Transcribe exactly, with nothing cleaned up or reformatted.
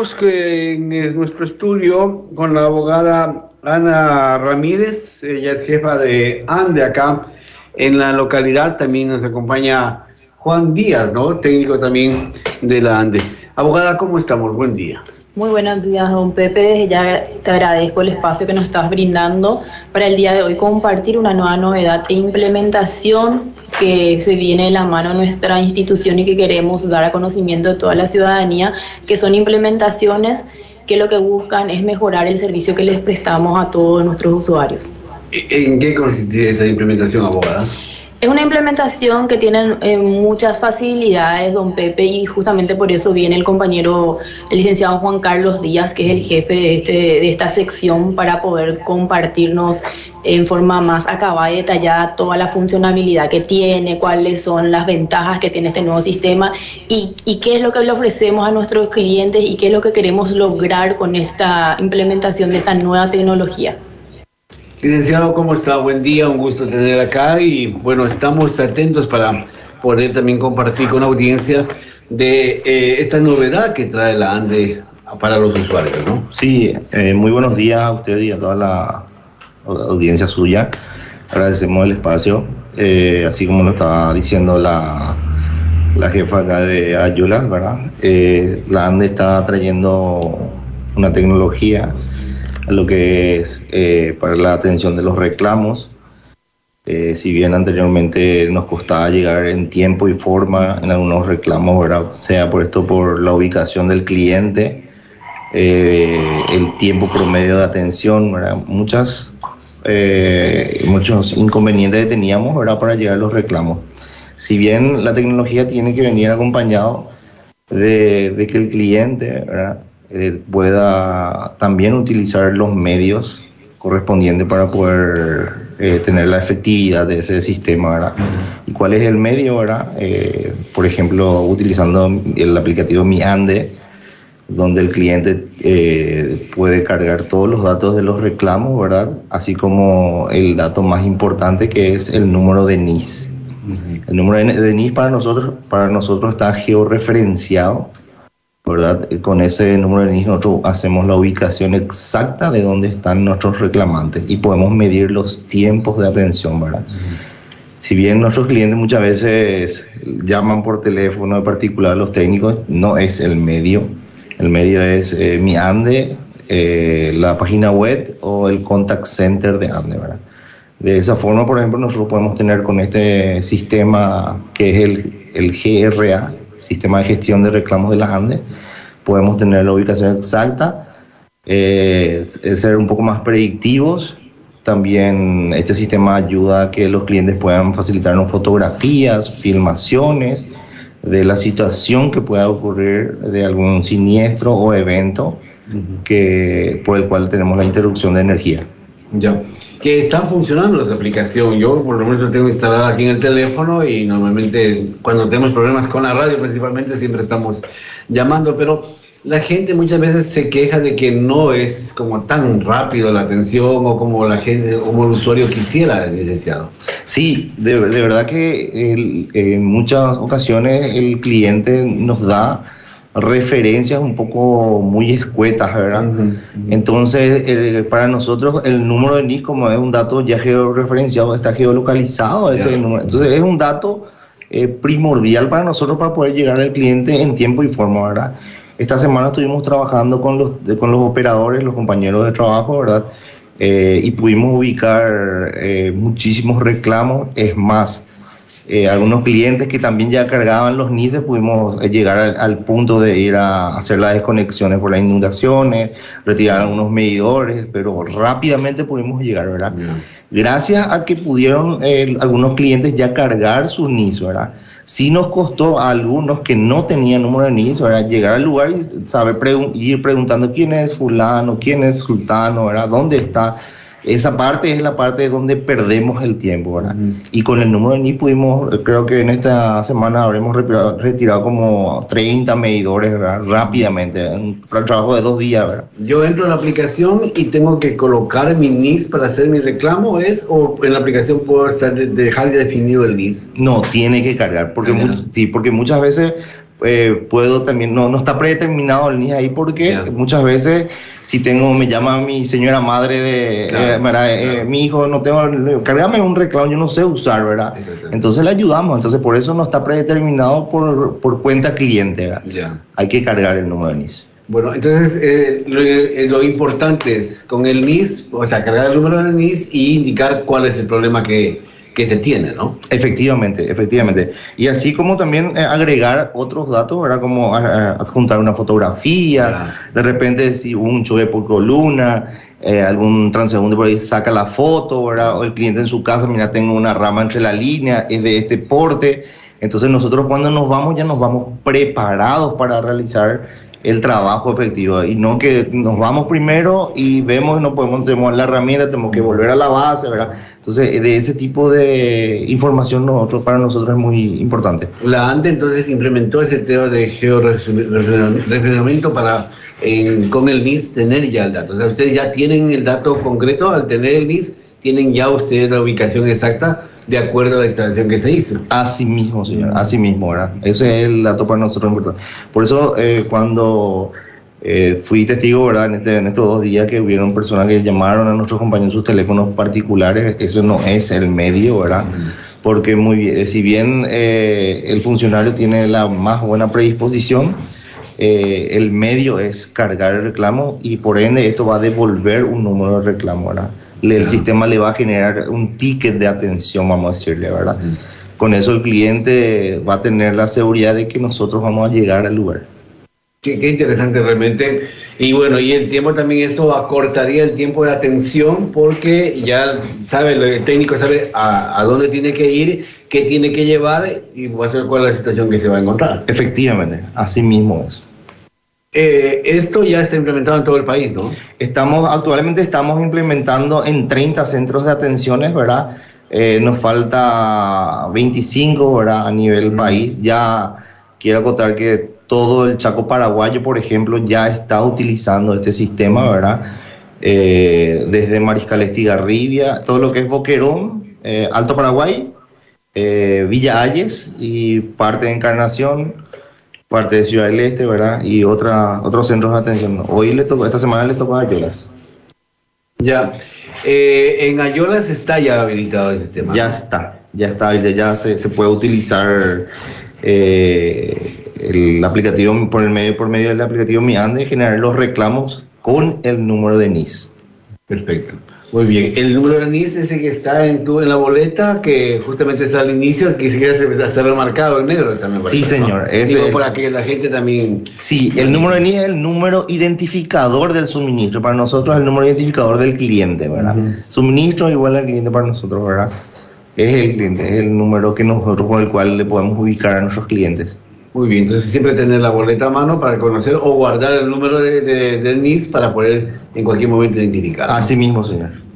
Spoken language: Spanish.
Que en nuestro estudio con la abogada Ana Ramírez, ella es jefa de ANDE acá en la localidad. También nos acompaña Juan Díaz, ¿no? Técnico también de la ANDE. Abogada, ¿cómo estamos? Buen día. Muy buenos días, don Pepe. Desde ya te agradezco el espacio que nos estás brindando para el día de hoy compartir una nueva novedad e implementación que se viene de la mano de nuestra institución y que queremos dar a conocimiento de toda la ciudadanía, que son implementaciones que lo que buscan es mejorar el servicio que les prestamos a todos nuestros usuarios. ¿En qué consiste esa implementación, abogada? Es una implementación que tiene eh, muchas facilidades, don Pepe, y justamente por eso viene el compañero, el licenciado Juan Carlos Díaz, que es el jefe de, este, de esta sección, para poder compartirnos en forma más acabada y detallada toda la funcionalidad que tiene, cuáles son las ventajas que tiene este nuevo sistema y, y qué es lo que le ofrecemos a nuestros clientes y qué es lo que queremos lograr con esta implementación de esta nueva tecnología. Licenciado, ¿cómo está? Buen día, un gusto tener acá y bueno, estamos atentos para poder también compartir con la audiencia de eh, esta novedad que trae la ANDE para los usuarios, ¿no? Sí, eh, muy buenos días a usted y a toda la audiencia suya. Agradecemos el espacio, eh, así como lo estaba diciendo la, la jefa acá de Ayula, ¿verdad? Eh, la ANDE está trayendo una tecnología a lo que es eh, para la atención de los reclamos. Eh, si bien anteriormente nos costaba llegar en tiempo y forma en algunos reclamos, ¿verdad? Sea por esto por la ubicación del cliente, eh, el tiempo promedio de atención, ¿verdad? Muchas, eh, muchos inconvenientes que teníamos, ¿verdad? Para llegar a los reclamos. Si bien la tecnología tiene que venir acompañado de, de que el cliente, ¿verdad? Eh, pueda también utilizar los medios correspondientes para poder eh, tener la efectividad de ese sistema, ¿verdad? ¿Y cuál es el medio, verdad? Eh, por ejemplo, utilizando el aplicativo Mi ANDE, donde el cliente eh, puede cargar todos los datos de los reclamos, ¿verdad? Así como el dato más importante, que es el número de N I S. Uh-huh. El número de, de N I S para nosotros, para nosotros está georreferenciado, ¿verdad? Con ese número de N I S nosotros hacemos la ubicación exacta de dónde están nuestros reclamantes y podemos medir los tiempos de atención, ¿verdad? Uh-huh. Si bien nuestros clientes muchas veces llaman por teléfono, en particular los técnicos, no es el medio. El medio es eh, Mi ANDE, eh, la página web o el contact center de ANDE, ¿verdad? De esa forma, por ejemplo, nosotros podemos tener con este sistema que es el, el G R A, Sistema de Gestión de Reclamos de las ANDE, podemos tener la ubicación exacta, eh, ser un poco más predictivos. También este sistema ayuda a que los clientes puedan facilitarnos fotografías, filmaciones de la situación que pueda ocurrir de algún siniestro o evento uh-huh. que, por el cual tenemos la interrupción de energía. Ya. Que están funcionando las aplicaciones. Yo por lo menos lo tengo instalada aquí en el teléfono y normalmente cuando tenemos problemas con la radio principalmente siempre estamos llamando, pero la gente muchas veces se queja de que no es como tan rápido la atención o como la gente, como el usuario quisiera, licenciado. Sí, de, de verdad que el, en muchas ocasiones el cliente nos da referencias un poco muy escuetas, ¿verdad? Uh-huh, uh-huh. Entonces, eh, para nosotros el número de N I S, como es un dato ya georreferenciado, está geolocalizado ese yeah. número. Entonces, es un dato eh, primordial para nosotros para poder llegar al cliente en tiempo y forma, ¿verdad? Esta semana estuvimos trabajando con los, de, con los operadores, los compañeros de trabajo, ¿verdad? Eh, y pudimos ubicar eh, muchísimos reclamos. Es más, Eh, algunos clientes que también ya cargaban los N I S, pudimos eh, llegar al, al punto de ir a hacer las desconexiones por las inundaciones, retirar algunos medidores, pero rápidamente pudimos llegar, ¿verdad? Yeah. Gracias a que pudieron eh, algunos clientes ya cargar sus N I S, ¿verdad? Sí nos costó a algunos que no tenían número de N I S, ¿verdad? Llegar al lugar y saber pregun- ir preguntando quién es fulano, quién es sultano, ¿verdad? ¿Dónde está? Esa parte es la parte donde perdemos el tiempo, ¿verdad? Uh-huh. Y con el número de N I S pudimos, creo que en esta semana habremos retirado, retirado como treinta medidores, ¿verdad? Rápidamente, un trabajo de dos días, ¿verdad? Yo entro en la aplicación y tengo que colocar mi N I S para hacer mi reclamo, ¿es? ¿O en la aplicación puedo estar de, dejar de definido el N I S? No, tiene que cargar, porque, mu- sí, porque muchas veces eh, puedo también, no, no está predeterminado el N I S ahí porque yeah. muchas veces si tengo, me llama mi señora madre de, claro, eh, ¿verdad? Claro. Eh, mi hijo, no tengo, cargame un reclamo, yo no sé usar, ¿verdad? Entonces le ayudamos, entonces por eso no está predeterminado por, por cuenta cliente, ¿verdad? Yeah. Hay que cargar el número de N I S. Bueno, entonces eh, lo, eh, lo importante es con el N I S, o sea, cargar el número del N I S y indicar cuál es el problema que, que se tiene, ¿no? Efectivamente, efectivamente. Y así como también eh, agregar otros datos, ¿verdad? Como eh, adjuntar una fotografía, claro. de repente si un choque por columna, eh, algún transeúnte por ahí saca la foto, ¿verdad? O el cliente en su casa, mira, tengo una rama entre la línea, es de este porte. Entonces nosotros cuando nos vamos ya nos vamos preparados para realizar el trabajo efectivo, y no que nos vamos primero y vemos y no podemos, tenemos la herramienta, tenemos que volver a la base, ¿verdad? Entonces, de ese tipo de información nosotros, para nosotros es muy importante. La ANDE entonces implementó ese tema de georreferenciamiento para, en, con el N I S, tener ya el dato. O sea, ustedes ya tienen el dato concreto, al tener el N I S, tienen ya ustedes la ubicación exacta de acuerdo a la instalación que se hizo. Así mismo, señor, así mismo, ¿verdad? Ese es el dato para nosotros importante. Por eso, eh, cuando eh, fui testigo, ¿verdad? En, este, en estos dos días que hubieron personas que llamaron a nuestros compañeros sus teléfonos particulares, eso no es el medio, ¿verdad? Uh-huh. Porque muy bien, si bien eh, el funcionario tiene la más buena predisposición, eh, el medio es cargar el reclamo y por ende esto va a devolver un número de reclamo, ¿verdad? El sistema le va a generar un ticket de atención, vamos a decirle, ¿verdad? Uh-huh. Con eso el cliente va a tener la seguridad de que nosotros vamos a llegar al lugar. Qué, qué interesante realmente. Y bueno, y el tiempo también, esto acortaría el tiempo de atención porque ya sabe, el técnico sabe a, a dónde tiene que ir, qué tiene que llevar y va a saber cuál es la situación que se va a encontrar. Efectivamente, así mismo es. Eh, esto ya está implementado en todo el país, ¿no? Estamos, actualmente estamos implementando en treinta centros de atenciones, ¿verdad? Eh, nos falta veinticinco, ¿verdad? A nivel mm. país. Ya quiero acotar que todo el Chaco paraguayo, por ejemplo, ya está utilizando este sistema, ¿verdad? Eh, desde Mariscal Estigarribia, todo lo que es Boquerón, eh, Alto Paraguay, eh, Villa Ayes y parte de Encarnación, parte de Ciudad del Este, ¿verdad? Y otra, otros centros de atención. Hoy le tocó, esta semana le tocó a Ayolas. Ya. Eh, en Ayolas está ya habilitado el sistema. Ya está, ya está, ya se, se puede utilizar eh, el aplicativo, por el medio, por medio del aplicativo Mi Ande, generar los reclamos con el número de N I S. Perfecto. Muy bien. El número de N I S ese que está en tu en la boleta, que justamente está al inicio, que siquiera se está remarcado en negro también. Sí, eso, señor. ¿no? Es Digo, el, para que la gente también... Sí, el número de N I S es el número identificador del suministro. Para nosotros es el número identificador del cliente, ¿verdad? Uh-huh. Suministro igual al cliente para nosotros, ¿verdad? Es el cliente, es el número que nosotros con el cual le podemos ubicar a nuestros clientes. Muy bien, entonces siempre tener la boleta a mano para conocer o guardar el número de, de, de N I S para poder en cualquier momento identificar. Así mismo, señor.